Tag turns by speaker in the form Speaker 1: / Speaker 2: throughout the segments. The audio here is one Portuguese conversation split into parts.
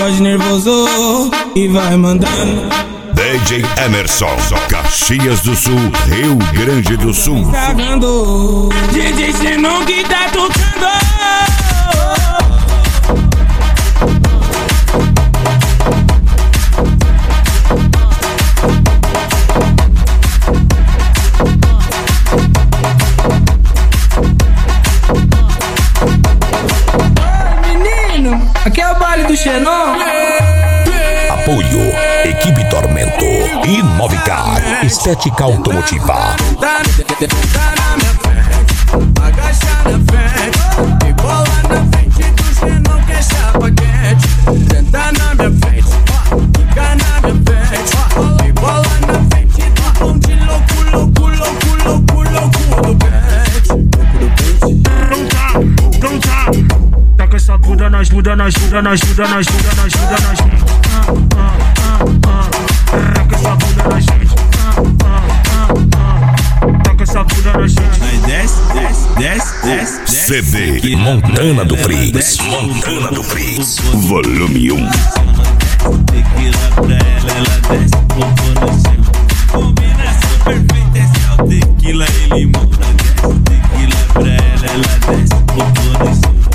Speaker 1: pagode nervoso e vai mandando.
Speaker 2: DJ Emerson, Caxias do Sul, Rio Grande do Sul.
Speaker 1: DJ Xenon que tá tocando. Menino, aqui é o baile do Xenon.
Speaker 2: Apoio, Equipe Tormento e Movicar, Estética Automotiva.
Speaker 1: Tá na minha frente, agacha na frente, e bola na frente do Xenon que é chapa quente. Senta na minha frente, fica na minha frente, e bola na frente do bonde louco, louco, louco, louco, louco do pente.
Speaker 3: Pronta, taca essa bunda nas bunda, nas bunda, nas bunda, nas bunda, nas bunda, nas bunda. Taca essa bunda na gente. Taca essa bunda na gente.
Speaker 1: Desce.
Speaker 2: CD Montana do Freaks. Montana do Freaks. Volume 1.
Speaker 1: Tequila pra ela desce, popô no chão. Combinação perfeita, esse é o tequila e limão. Desce, tequila pra ela desce, popô no chão.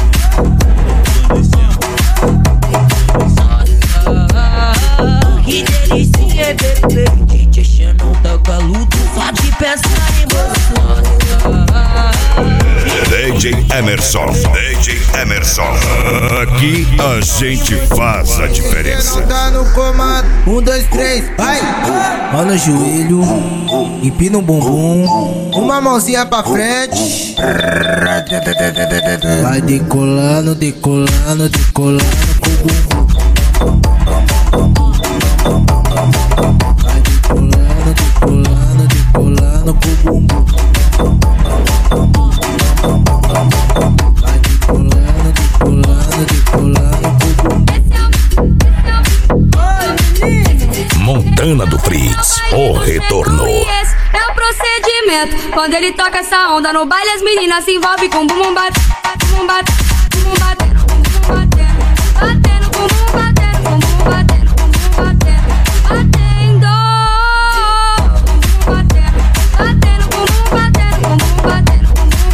Speaker 4: Que delícia, bebê. DJ Xenon tá galudo, só de pensar em você.
Speaker 2: DJ Emerson. Aqui a gente faz a diferença.
Speaker 5: Tá no comando, 1, 2, 3, vai! Mão no joelho, empina o bumbum, uma mãozinha pra frente. Vai decolando com o bumbum. Vai decolando com o bumbum. Vai decolando com o bumbum.
Speaker 2: Montana do Freaks, o retorno.
Speaker 6: É o procedimento. Quando ele toca essa onda no baile, as meninas se envolvem com bumbum batendo, bumbum batendo, bumbum batendo, bumbum batendo, bumbum batendo, bumbum batendo, bumbum batendo, bumbum batendo,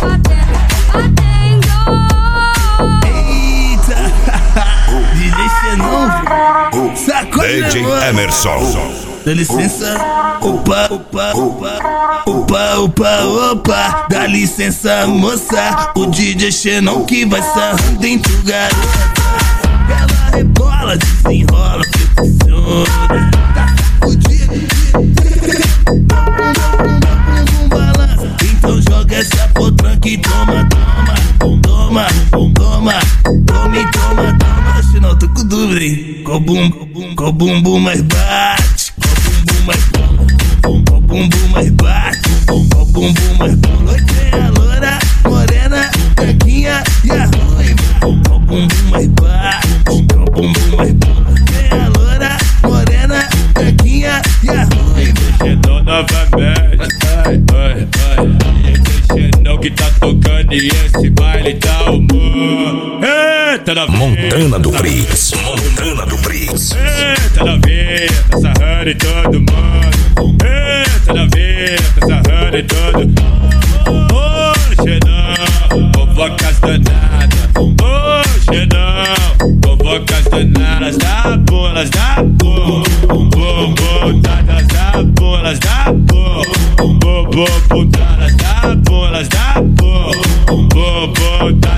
Speaker 6: batendo.
Speaker 1: Eita, DJ Xenon, sacode
Speaker 2: DJ Emerson.
Speaker 1: Dá licença, opa. Dá licença, moça. O DJ Xenon que vai sarrando dentro do garoto. Ela rebola, desenrola, flexiona. Tá sacudindo, balança. Então joga essa potranca e toma. Xenon, tô com dúvida, hein? Qual bumbum mais bate? Qual bumbum mais bate? Qual bumbum mais bom? Hoje é a loura, morena, branquinha e a ruiva. Qual bumbum mais bate? Qual bumbum mais bom? Hoje é a loura, morena, branquinha e a ruiva.
Speaker 3: Xenon novamente. Xenon que tá tocando e esse baile tá humor. Eita na
Speaker 2: Montana do Freaks.
Speaker 3: Eita na veia, tá sarrando em todo mundo. Eita na veia, tá sarrando em todo mundo. Ô Xenon, fofocas danadas. Ô Xenon, fofocas danadas. Dá bolas, dá bolas. Pontadas, dá bolas, dá bolas. Pontadas, dá bolas, dá bolas.